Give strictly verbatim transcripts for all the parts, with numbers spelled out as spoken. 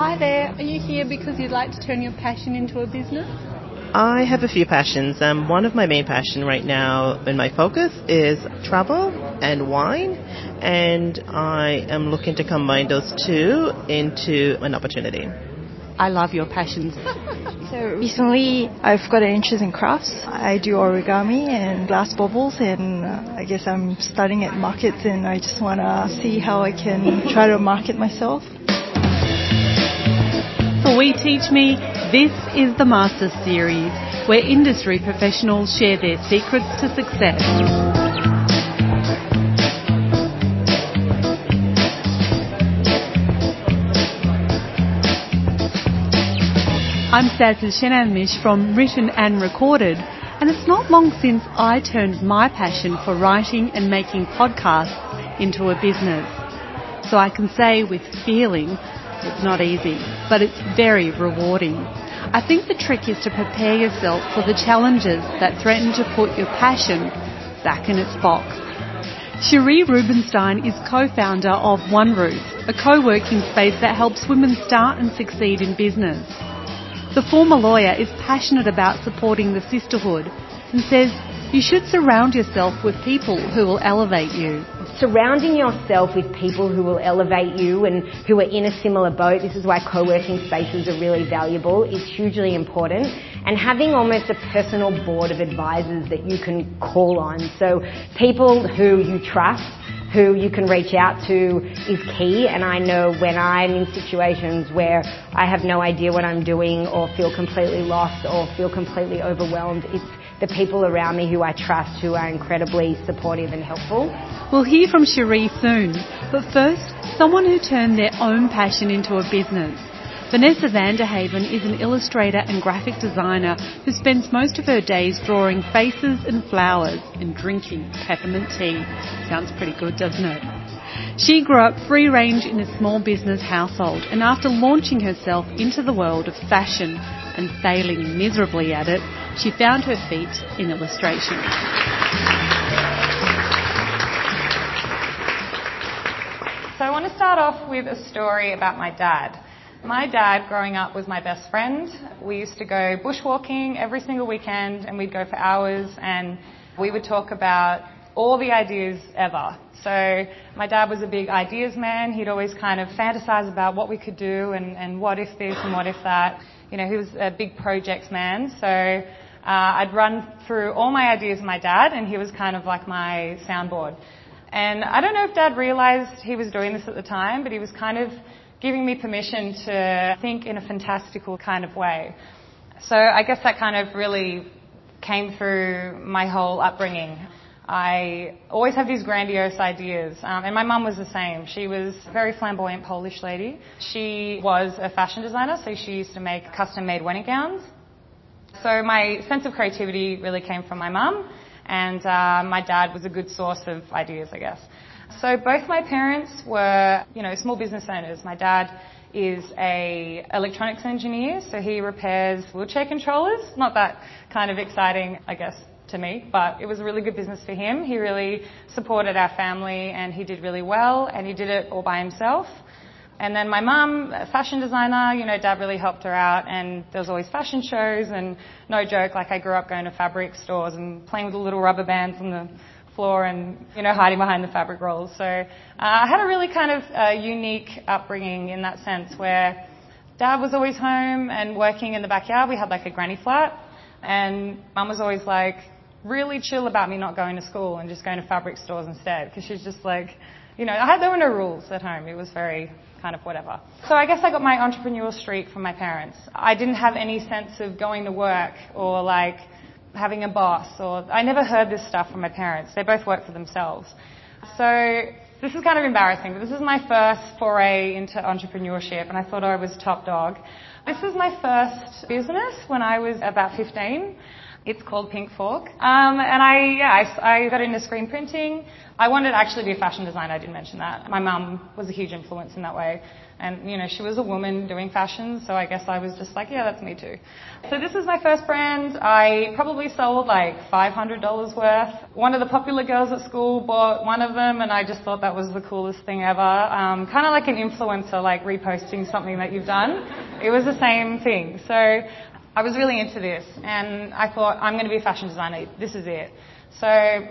Hi there. Are you here because you'd like to turn your passion into a business? I have a few passions. Um, one of my main passions right now and my focus is travel and wine, and I am looking to combine those two into an opportunity. I love your passions. So recently I've got an interest in crafts. I do origami and glass bubbles, and uh, I guess I'm starting at markets, and I just want to see how I can try to market myself. For We Teach Me, this is the Masters Series, where industry professionals share their secrets to success. I'm Sazil Shenanmish from Written and Recorded, and it's not long since I turned my passion for writing and making podcasts into a business. So I can say with feeling, it's not easy, but it's very rewarding. I think the trick is to prepare yourself for the challenges that threaten to put your passion back in its box. Cherie Rubenstein is co-founder of One Roof, a co-working space that helps women start and succeed in business. The former lawyer is passionate about supporting the sisterhood and says you should surround yourself with people who will elevate you. Surrounding yourself with people who will elevate you and who are in a similar boat, this is why co-working spaces are really valuable, it's hugely important. And having almost a personal board of advisors that you can call on. So people who you trust, who you can reach out to is key. And I know when I'm in situations where I have no idea what I'm doing or feel completely lost or feel completely overwhelmed, it's the people around me who I trust who are incredibly supportive and helpful. We'll hear from Cherie soon, but first, someone who turned their own passion into a business. Vanessa Vanderhaven is an illustrator and graphic designer who spends most of her days drawing faces and flowers and drinking peppermint tea. Sounds pretty good, doesn't it? She grew up free range in a small business household, and after launching herself into the world of fashion and failing miserably at it, she found her feet in illustration. So I want to start off with a story about my dad. My dad, growing up, was my best friend. We used to go bushwalking every single weekend, and we'd go for hours, and we would talk about all the ideas ever. So my dad was a big ideas man. He'd always kind of fantasize about what we could do and, and what if this and what if that. You know, he was a big projects man. So uh, I'd run through all my ideas with my dad, and he was kind of like my soundboard. And I don't know if Dad realized he was doing this at the time, but he was kind of giving me permission to think in a fantastical kind of way. So I guess that kind of really came through my whole upbringing. I always have these grandiose ideas, um, and my mum was the same. She was a very flamboyant Polish lady. She was a fashion designer, so she used to make custom-made wedding gowns. So my sense of creativity really came from my mum, and uh, my dad was a good source of ideas, I guess. So both my parents were, you know, small business owners. My dad is a electronics engineer, so he repairs wheelchair controllers. Not that kind of exciting, I guess, to me, but it was a really good business for him. He really supported our family, and he did really well, and he did it all by himself. And then my mum, a fashion designer, you know, Dad really helped her out, and there was always fashion shows, and no joke, like I grew up going to fabric stores and playing with the little rubber bands on the floor and, you know, hiding behind the fabric rolls. So uh, I had a really kind of uh, unique upbringing in that sense, where Dad was always home and working in the backyard. We had like a granny flat, and Mum was always like really chill about me not going to school and just going to fabric stores instead, because she's just like, you know, I had, there were no rules at home. It was very kind of whatever. So I guess I got my entrepreneurial streak from my parents. I didn't have any sense of going to work or like having a boss, or I never heard this stuff from my parents. They both worked for themselves. So this is kind of embarrassing, but this is my first foray into entrepreneurship, and I thought I was top dog. This was my first business when I was about fifteen. It's called Pink Fork. Um, and I, yeah, I, I got into screen printing. I wanted to actually be a fashion designer. I didn't mention that. My mum was a huge influence in that way. And, you know, she was a woman doing fashion, so I guess I was just like, yeah, that's me too. So this is my first brand. I probably sold like five hundred dollars worth. One of the popular girls at school bought one of them, and I just thought that was the coolest thing ever. Um, kind of like an influencer, like reposting something that you've done. It was the same thing. So I was really into this, and I thought, I'm going to be a fashion designer. This is it. So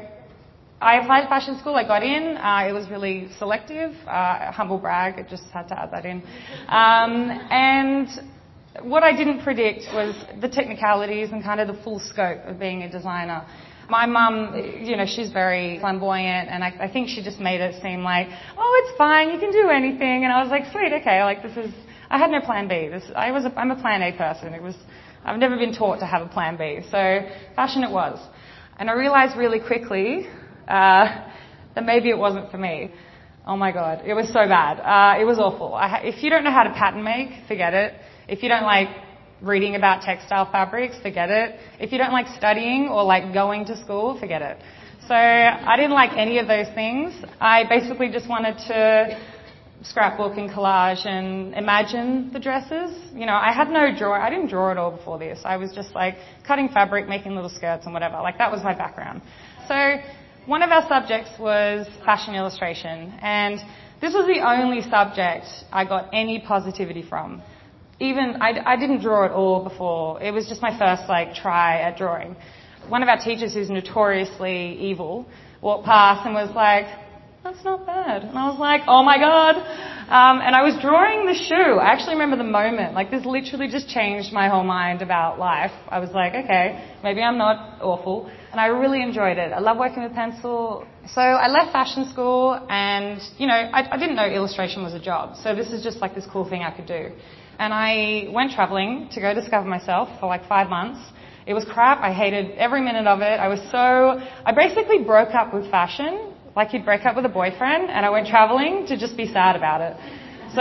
I applied to fashion school. I got in. Uh, it was really selective. Uh, humble brag. I just had to add that in. Um, and what I didn't predict was the technicalities and kind of the full scope of being a designer. My mum, you know, she's very flamboyant, and I, I think she just made it seem like, oh, it's fine. You can do anything. And I was like, sweet, okay. Like this is. I had no plan B. This. I was. A, I'm a plan A person. It was. I've never been taught to have a plan B. So fashion it was, and I realized really quickly. Uh, that maybe it wasn't for me. Oh my God, it was so bad. Uh, it was awful. I ha- if you don't know how to pattern make, forget it. If you don't like reading about textile fabrics, forget it. If you don't like studying or like going to school, forget it. So I didn't like any of those things. I basically just wanted to scrapbook and collage and imagine the dresses. You know, I had no draw. I didn't draw at all before this. I was just like cutting fabric, making little skirts and whatever. Like that was my background. So one of our subjects was fashion illustration, and this was the only subject I got any positivity from. Even, I, I didn't draw at all before. It was just my first, like, try at drawing. One of our teachers, who's notoriously evil, walked past and was like, that's not bad. And I was like, oh my God. Um, and I was drawing the shoe. I actually remember the moment. Like, this literally just changed my whole mind about life. I was like, okay, maybe I'm not awful. And I really enjoyed it. I love working with pencil. So I left fashion school, and, you know, I, I didn't know illustration was a job. So this is just like this cool thing I could do. And I went traveling to go discover myself for like five months. It was crap. I hated every minute of it. I was so, I basically broke up with fashion. Like you'd break up with a boyfriend, and I went traveling to just be sad about it. So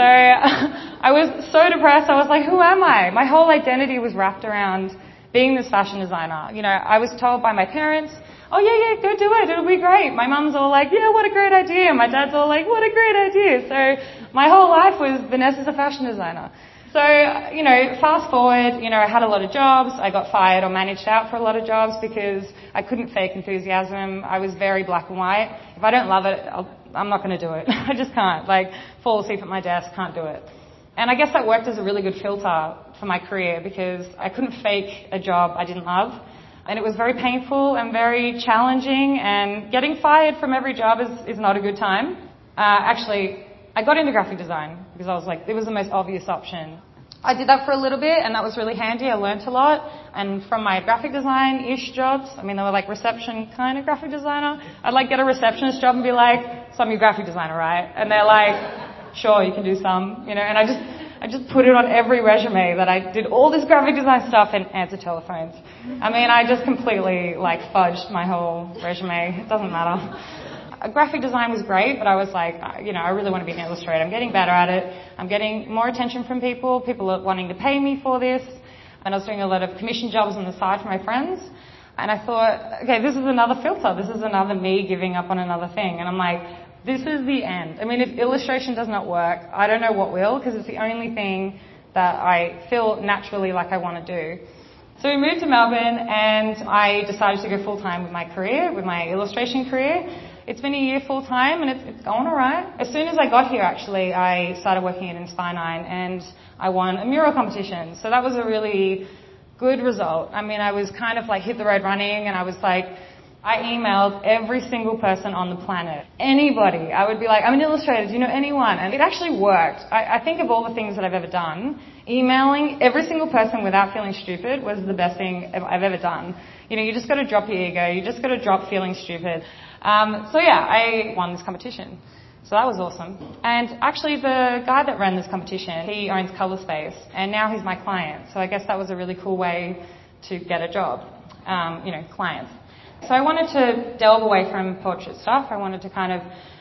I was so depressed. I was like, who am I? My whole identity was wrapped around being this fashion designer. You know, I was told by my parents, oh yeah, yeah, go do it. It'll be great. My mum's all like, yeah, what a great idea. My dad's all like, what a great idea. So my whole life was Vanessa's a fashion designer. So, you know, fast forward, you know, I had a lot of jobs. I got fired or managed out for a lot of jobs because I couldn't fake enthusiasm. I was very black and white. If I don't love it, I'll, I'm not going to do it. I just can't. Like, fall asleep at my desk, can't do it. And I guess that worked as a really good filter for my career because I couldn't fake a job I didn't love. And it was very painful and very challenging, and getting fired from every job is, is not a good time. Uh, actually, I got into graphic design because I was like, it was the most obvious option. I did that for a little bit, and that was really handy. I learnt a lot. And from my graphic design-ish jobs, I mean, they were like reception kind of graphic designer. I'd like get a receptionist job and be like, so I'm your graphic designer, right? And they're like, sure, you can do some, you know. And I just, I just put it on every resume that I did all this graphic design stuff and answered telephones. I mean, I just completely like fudged my whole resume. It doesn't matter. Graphic design was great, but I was like, you know, I really want to be an illustrator. I'm getting better at it. I'm getting more attention from people. People are wanting to pay me for this. And I was doing a lot of commission jobs on the side for my friends. And I thought, okay, this is another filter. This is another me giving up on another thing. And I'm like, this is the end. I mean, if illustration does not work, I don't know what will, because it's the only thing that I feel naturally like I want to do. So we moved to Melbourne, and I decided to go full-time with my career, with my illustration career. It's been a year full-time, and it's, it's going all right. As soon as I got here, actually, I started working at Inspire nine, and I won a mural competition. So that was a really good result. I mean, I was kind of like hit the road running, and I was like, I emailed every single person on the planet. Anybody. I would be like, I'm an illustrator. Do you know anyone? And it actually worked. I, I think of all the things that I've ever done, emailing every single person without feeling stupid was the best thing I've ever done. You know, you just got to drop your ego. You just got to drop feeling stupid. Um, so yeah, I won this competition. So that was awesome. And actually the guy that ran this competition, he owns Colour Space, and now he's my client. So I guess that was a really cool way to get a job, um, you know, clients. So I wanted to delve away from portrait stuff. I wanted to kind of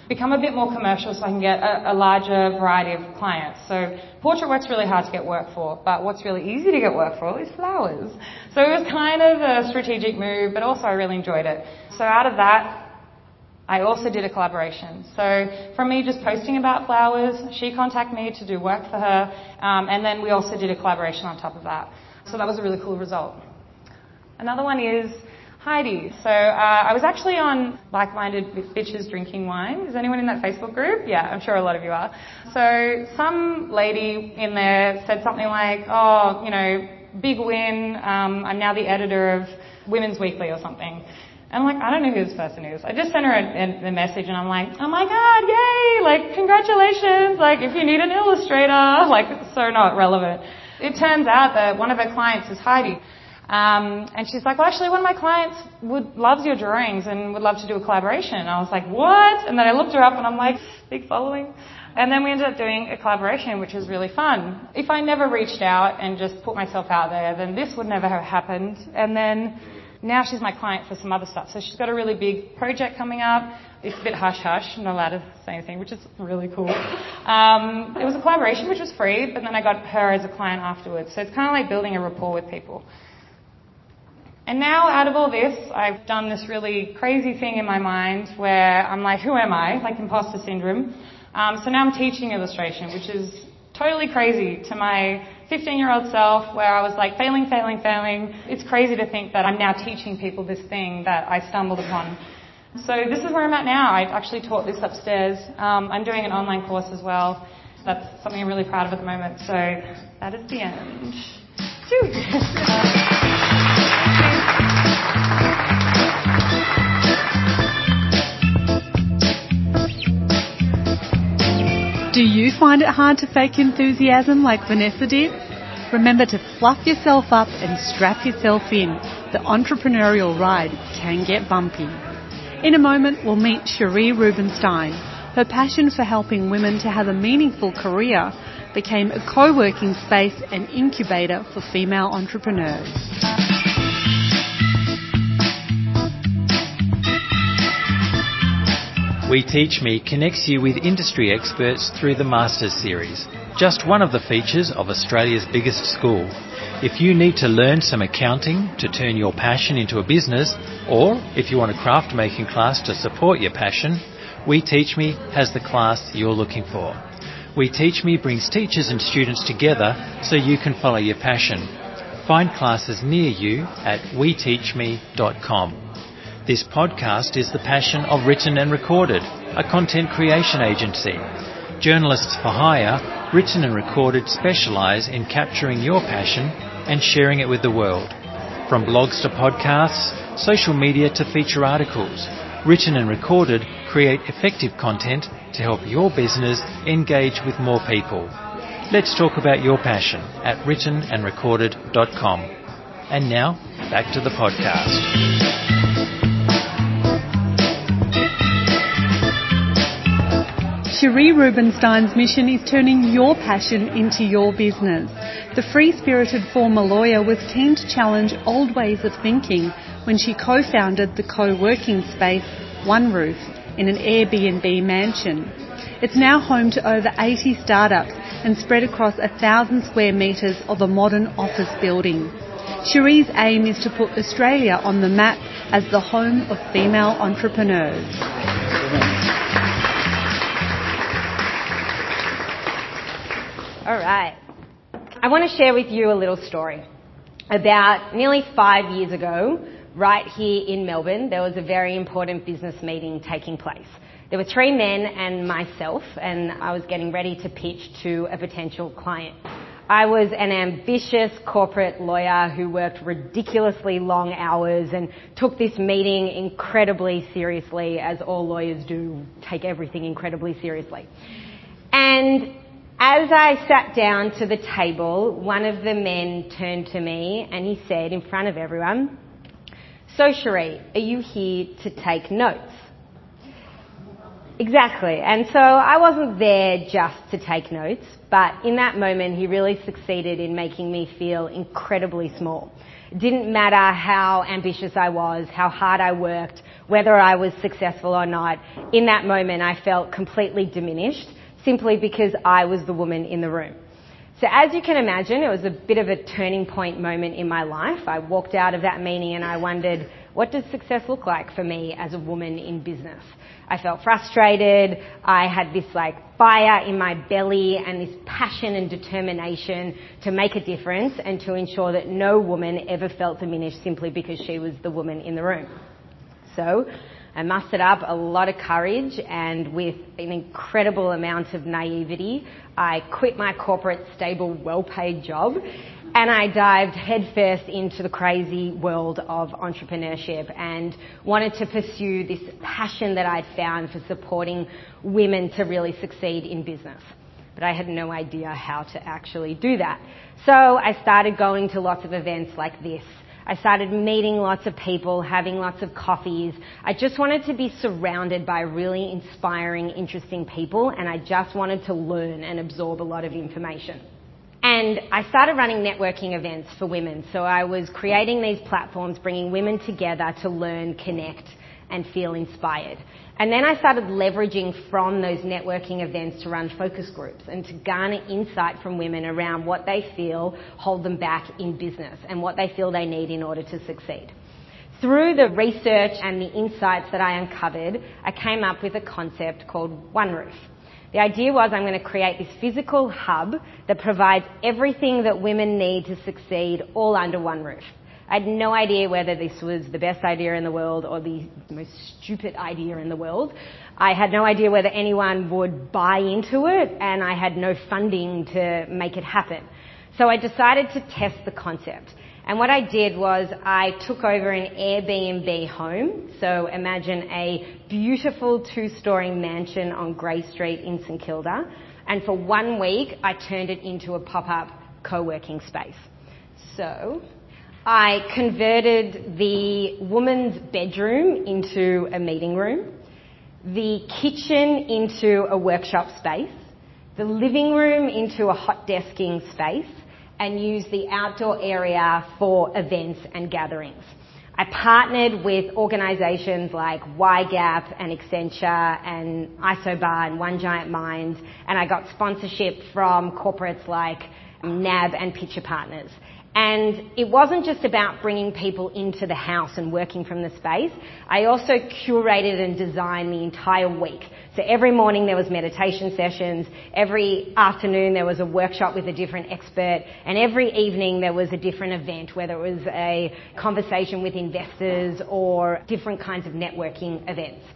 become a bit more commercial so I can get a, a larger variety of clients. So portrait work's really hard to get work for, but what's really easy to get work for is flowers. So it was kind of a strategic move, but also I really enjoyed it. So out of that, I also did a collaboration. So from me just posting about flowers, she contacted me to do work for her, um, and then we also did a collaboration on top of that. So that was a really cool result. Another one is Heidi. So uh, I was actually on Like-Minded Bitches Drinking Wine. Is anyone in that Facebook group? Yeah, I'm sure a lot of you are. So some lady in there said something like, oh, you know, big win, um, I'm now the editor of Women's Weekly or something. And I'm like, I don't know who this person is. I just sent her a, a, a message and I'm like, oh my God, yay, like congratulations, like if you need an illustrator, like so not relevant. It turns out that one of her clients is Heidi. Um, and she's like, well, actually, one of my clients would loves your drawings and would love to do a collaboration. And I was like, what? And then I looked her up and I'm like, big following. And then we ended up doing a collaboration, which was really fun. If I never reached out and just put myself out there, then this would never have happened. And then now she's my client for some other stuff. So she's got a really big project coming up. It's a bit hush-hush. I'm not allowed to say anything, which is really cool. Um, it was a collaboration, which was free, but then I got her as a client afterwards. So it's kind of like building a rapport with people. And now, out of all this, I've done this really crazy thing in my mind where I'm like, who am I? Like imposter syndrome. Um, so now I'm teaching illustration, which is totally crazy to my fifteen-year-old self where I was like failing, failing, failing. It's crazy to think that I'm now teaching people this thing that I stumbled upon. So this is where I'm at now. I actually taught this upstairs. Um, I'm doing an online course as well. That's something I'm really proud of at the moment. So that is the end. Do you find it hard to fake enthusiasm like Vanessa did? Remember to fluff yourself up and strap yourself in. The entrepreneurial ride can get bumpy. In a moment, we'll meet Cherie Rubenstein. Her passion for helping women to have a meaningful career became a co-working space and incubator for female entrepreneurs. We Teach Me connects you with industry experts through the Masters Series, just one of the features of Australia's biggest school. If you need to learn some accounting to turn your passion into a business, or if you want a craft making class to support your passion, We Teach Me has the class you're looking for. We Teach Me brings teachers and students together so you can follow your passion. Find classes near you at we teach me dot com. This podcast is the passion of Written and Recorded, a content creation agency. Journalists for hire, Written and Recorded specialise in capturing your passion and sharing it with the world. From blogs to podcasts, social media to feature articles, Written and Recorded create effective content to help your business engage with more people. Let's talk about your passion at written and recorded dot com. And now, back to the podcast. Cherie Rubenstein's mission is turning your passion into your business. The free-spirited former lawyer was keen to challenge old ways of thinking when she co-founded the co-working space One Roof in an Airbnb mansion. It's now home to over eighty startups and spread across a thousand square metres of a modern office building. Cherie's aim is to put Australia on the map as the home of female entrepreneurs. All right. I want to share with you a little story. About nearly five years ago, right here in Melbourne, there was a very important business meeting taking place. There were three men and myself, and I was getting ready to pitch to a potential client. I was an ambitious corporate lawyer who worked ridiculously long hours and took this meeting incredibly seriously, as all lawyers do, take everything incredibly seriously. And as I sat down to the table, one of the men turned to me and he said in front of everyone, "So Cherie, are you here to take notes?" Exactly. And so I wasn't there just to take notes, but in that moment he really succeeded in making me feel incredibly small. It didn't matter how ambitious I was, how hard I worked, whether I was successful or not. In that moment I felt completely diminished simply because I was the woman in the room. So as you can imagine, it was a bit of a turning point moment in my life. I walked out of that meeting and I wondered, what does success look like for me as a woman in business? I felt frustrated. I had this like fire in my belly and this passion and determination to make a difference and to ensure that no woman ever felt diminished simply because she was the woman in the room. So I mustered up a lot of courage, and with an incredible amount of naivety, I quit my corporate, stable, well-paid job, and I dived headfirst into the crazy world of entrepreneurship and wanted to pursue this passion that I'd found for supporting women to really succeed in business. But I had no idea how to actually do that. So I started going to lots of events like this. I started meeting lots of people, having lots of coffees. I just wanted to be surrounded by really inspiring, interesting people, and I just wanted to learn and absorb a lot of information. And I started running networking events for women. So I was creating these platforms, bringing women together to learn, connect, and feel inspired. And then I started leveraging from those networking events to run focus groups and to garner insight from women around what they feel hold them back in business and what they feel they need in order to succeed. Through the research and the insights that I uncovered, I came up with a concept called One Roof. The idea was I'm going to create this physical hub that provides everything that women need to succeed all under one roof. I had no idea whether this was the best idea in the world or the most stupid idea in the world. I had no idea whether anyone would buy into it, and I had no funding to make it happen. So I decided to test the concept. And what I did was I took over an Airbnb home. So imagine a beautiful two-story mansion on Grey Street in St Kilda. And for one week, I turned it into a pop-up co-working space. So I converted the woman's bedroom into a meeting room, the kitchen into a workshop space, the living room into a hot desking space, and use the outdoor area for events and gatherings. I partnered with organisations like Y GAP and Accenture and Isobar and One Giant Mind, and I got sponsorship from corporates like N A B and Pitcher Partners. And it wasn't just about bringing people into the house and working from the space. I also curated and designed the entire week. So every morning there was meditation sessions, every afternoon there was a workshop with a different expert, and every evening there was a different event, whether it was a conversation with investors or different kinds of networking events.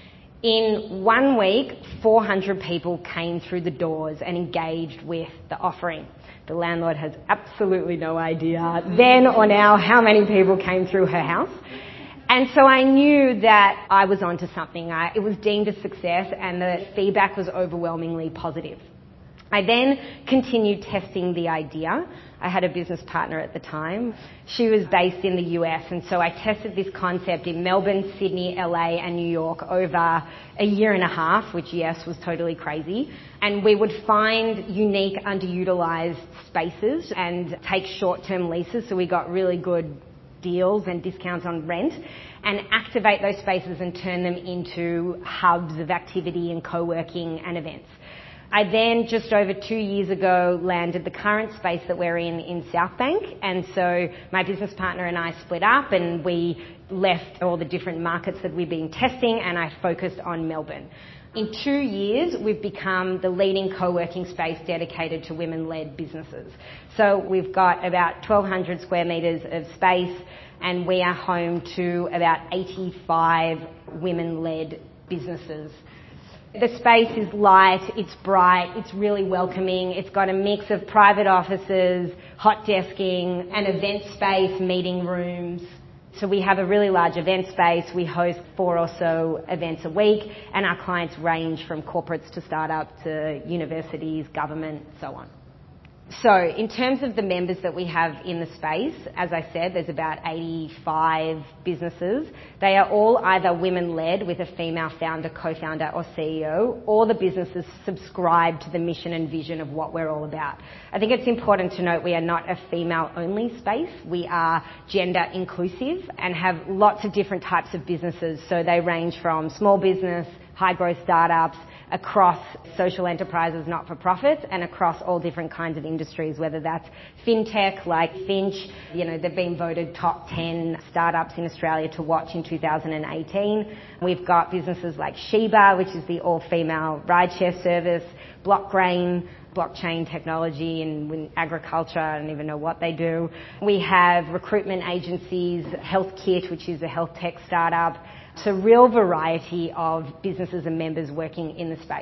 In one week, four hundred people came through the doors and engaged with the offering. The landlord has absolutely no idea then or now how many people came through her house. And so I knew that I was onto something. I, it was deemed a success and the feedback was overwhelmingly positive. I then continued testing the idea. I had a business partner at the time. She was based in the U S, and so I tested this concept in Melbourne, Sydney, L A and New York over a year and a half, which yes, was totally crazy. And we would find unique underutilised spaces and take short-term leases, so we got really good deals and discounts on rent, and activate those spaces and turn them into hubs of activity and co-working and events. I then, just over two years ago, landed the current space that we're in in South Bank, and so my business partner and I split up and we left all the different markets that we've been testing, and I focused on Melbourne. In two years, we've become the leading co-working space dedicated to women-led businesses. So we've got about twelve hundred square metres of space, and we are home to about eighty-five women-led businesses. The space is light, it's bright, it's really welcoming. It's got a mix of private offices, hot desking, an event space, meeting rooms. So we have a really large event space. We host four or so events a week, and our clients range from corporates to startups to universities, government, so on. So in terms of the members that we have in the space, as I said, there's about eighty-five businesses. They are all either women-led with a female founder, co-founder or C E O, or the businesses subscribe to the mission and vision of what we're all about. I think it's important to note we are not a female-only space. We are gender inclusive and have lots of different types of businesses. So they range from small business, high-growth startups, across social enterprises, not-for-profits, and across all different kinds of industries, whether that's fintech like Finch. You know, they've been voted top ten startups in Australia to watch in two thousand eighteen. We've got businesses like Sheba, which is the all-female rideshare service, Blockgrain, blockchain technology and agriculture. I don't even know what they do. We have recruitment agencies, HealthKit, which is a health tech startup. It's a real variety of businesses and members working in the space.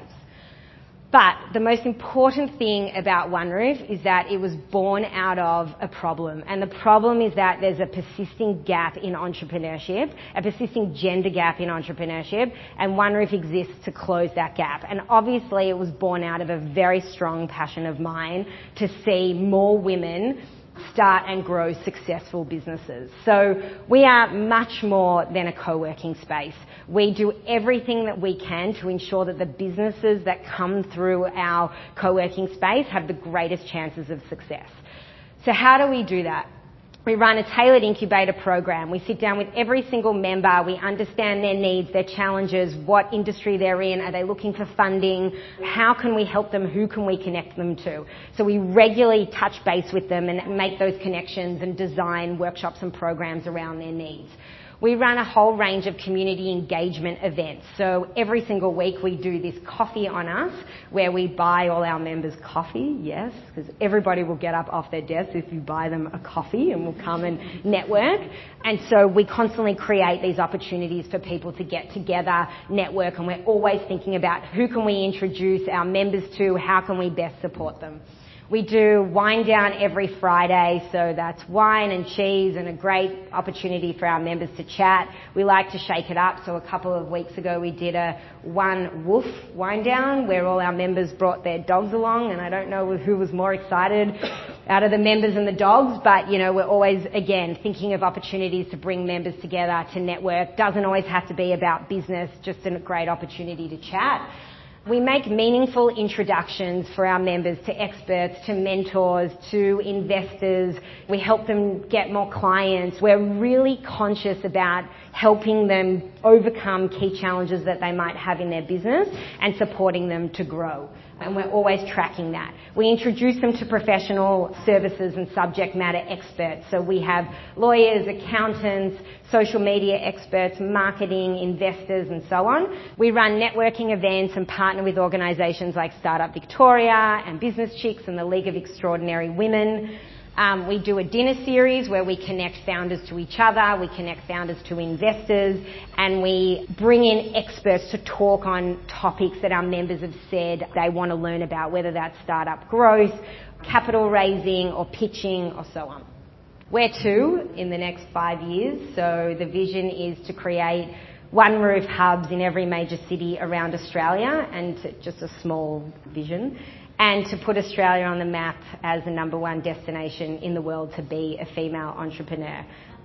But the most important thing about OneRoof is that it was born out of a problem. And the problem is that there's a persisting gap in entrepreneurship, a persisting gender gap in entrepreneurship, and OneRoof exists to close that gap. And obviously it was born out of a very strong passion of mine to see more women start and grow successful businesses. So we are much more than a co-working space. We do everything that we can to ensure that the businesses that come through our co-working space have the greatest chances of success. So how do we do that? We run a tailored incubator program. We sit down with every single member. We understand their needs, their challenges, what industry they're in. Are they looking for funding? How can we help them? Who can we connect them to? So we regularly touch base with them and make those connections and design workshops and programs around their needs. We run a whole range of community engagement events. So every single week we do this Coffee on Us, where we buy all our members coffee, yes, because everybody will get up off their desk if you buy them a coffee and will come and network. And so we constantly create these opportunities for people to get together, network, and we're always thinking about who can we introduce our members to, how can we best support them. We do Wine Down every Friday, so that's wine and cheese and a great opportunity for our members to chat. We like to shake it up, so a couple of weeks ago we did a One Woof Wine Down where all our members brought their dogs along, and I don't know who was more excited out of the members and the dogs, but you know, we're always, again, thinking of opportunities to bring members together, to network. Doesn't always have to be about business, just a great opportunity to chat. We make meaningful introductions for our members to experts, to mentors, to investors. We help them get more clients. We're really conscious about helping them overcome key challenges that they might have in their business and supporting them to grow. And we're always tracking that. We introduce them to professional services and subject matter experts. So we have lawyers, accountants, social media experts, marketing, investors, and so on. We run networking events and partner with organisations like Startup Victoria and Business Chicks and the League of Extraordinary Women. Um, we do a dinner series where we connect founders to each other, we connect founders to investors, and we bring in experts to talk on topics that our members have said they want to learn about, whether that's startup growth, capital raising, or pitching, or so on. Where to in the next five years? So the vision is to create OneRoof hubs in every major city around Australia, and to, just a small vision, and to put Australia on the map as the number one destination in the world to be a female entrepreneur.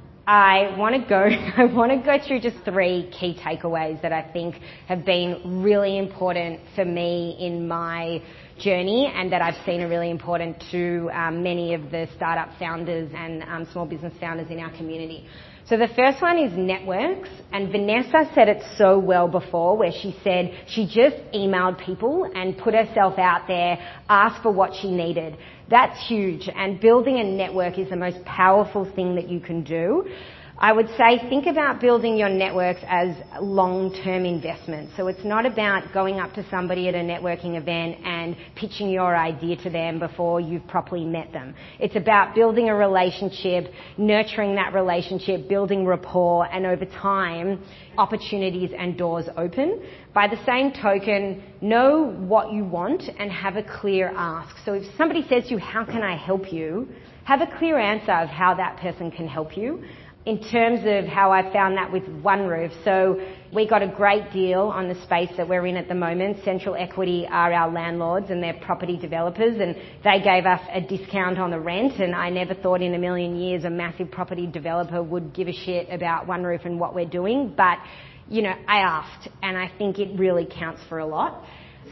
I want to go, I want to go through just three key takeaways that I think have been really important for me in my journey and that I've seen are really important to um, many of the startup founders and um, small business founders in our community. So the first one is networks, and Vanessa said it so well before, where she said she just emailed people and put herself out there, asked for what she needed. That's huge, and building a network is the most powerful thing that you can do. I would say think about building your networks as long-term investments. So it's not about going up to somebody at a networking event and pitching your idea to them before you've properly met them. It's about building a relationship, nurturing that relationship, building rapport, and over time, opportunities and doors open. By the same token, know what you want and have a clear ask. So if somebody says to you, how can I help you? Have a clear answer of how that person can help you. in terms of how I found that with OneRoof, so we got a great deal on the space that we're in at the moment. Central Equity are our landlords and they're property developers, and they gave us a discount on the rent, and I never thought in a million years a massive property developer would give a shit about OneRoof and what we're doing. But, you know, I asked, and I think it really counts for a lot.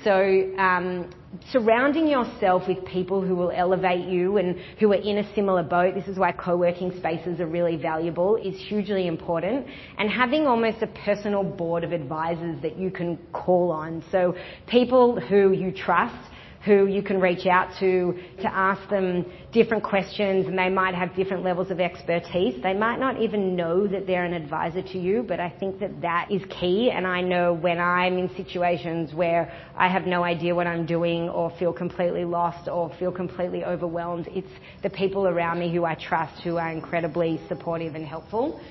So um, surrounding yourself with people who will elevate you and who are in a similar boat, this is why co-working spaces are really valuable, is hugely important. And having almost a personal board of advisors that you can call on. So people who you trust, who you can reach out to to ask them different questions, and they might have different levels of expertise. They might not even know that they're an advisor to you, but I think that that is key. And I know when I'm in situations where I have no idea what I'm doing or feel completely lost or feel completely overwhelmed, it's the people around me who I trust who are incredibly supportive and helpful.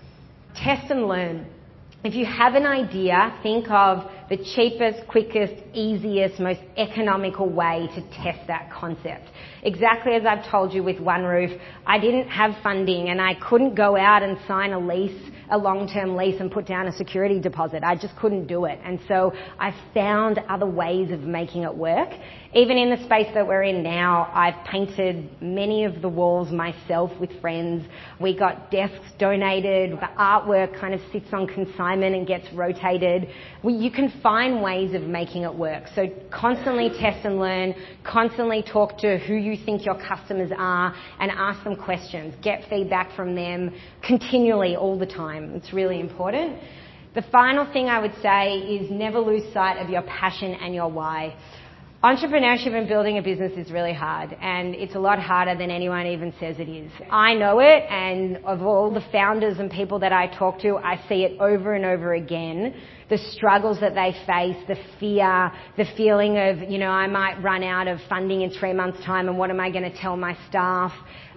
Test and learn. If you have an idea, think of the cheapest, quickest, easiest, most economical way to test that concept. Exactly as I've told you with OneRoof, I didn't have funding and I couldn't go out and sign a lease, a long-term lease, and put down a security deposit. I just couldn't do it. And so I found other ways of making it work. Even in the space that we're in now, I've painted many of the walls myself with friends. We got desks donated. The artwork kind of sits on consignment and gets rotated. We, you can find ways of making it work. So constantly test and learn, constantly talk to who you think your customers are and ask them questions. Get feedback from them continually all the time. It's really important. The final thing I would say is never lose sight of your passion and your why. Entrepreneurship and building a business is really hard, and it's a lot harder than anyone even says it is. I know it, and of all the founders and people that I talk to, I see it over and over again. The struggles that they face, the fear, the feeling of, you know, I might run out of funding in three months' time and what am I going to tell my staff?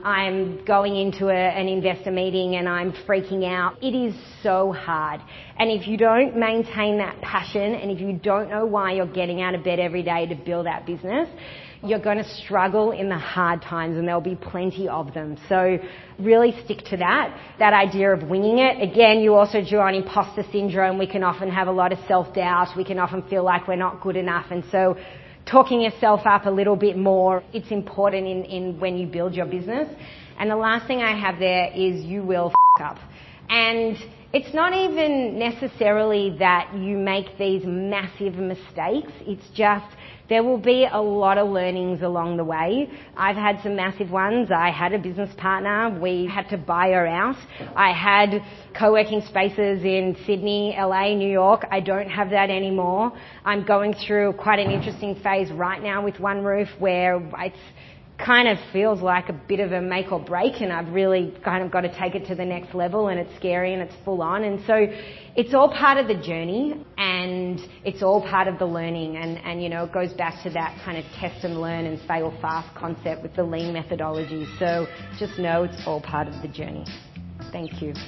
I'm going into a, an investor meeting and I'm freaking out. It is so hard. And if you don't maintain that passion and if you don't know why you're getting out of bed every day to build that business, you're going to struggle in the hard times, and there'll be plenty of them. So really stick to that. That idea of winging it. Again, you also draw on imposter syndrome. We can often have a lot of self-doubt. We can often feel like we're not good enough. And so talking yourself up a little bit more, it's important in, in when you build your business. And the last thing I have there is you will f*** up. And it's not even necessarily that you make these massive mistakes. It's just there will be a lot of learnings along the way. I've had some massive ones. I had a business partner. We had to buy her out. I had co-working spaces in Sydney, L A, New York. I don't have that anymore. I'm going through quite an interesting phase right now with OneRoof where it's kind of feels like a bit of a make or break, and I've really kind of got to take it to the next level, and it's scary and it's full on. And so it's all part of the journey and it's all part of the learning, and, and you know, it goes back to that kind of test and learn and fail fast concept with the lean methodology. So just know it's all part of the journey. Thank you.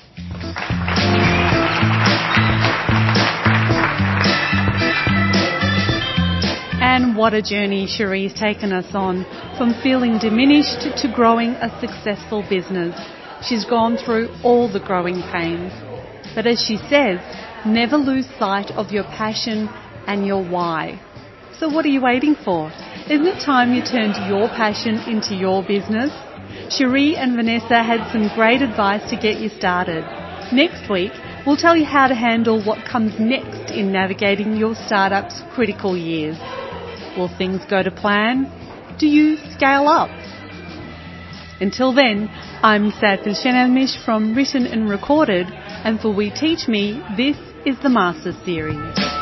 And what a journey Cherie's taken us on, from feeling diminished to growing a successful business. She's gone through all the growing pains. But as she says, never lose sight of your passion and your why. So what are you waiting for? Isn't it time you turned your passion into your business? Cherie and Vanessa had some great advice to get you started. Next week, we'll tell you how to handle what comes next in navigating your startup's critical years. Will things go to plan? Do you scale up? Until then, I'm Serpil Shenelmish from Written and Recorded, and for We Teach Me, this is the Master Series.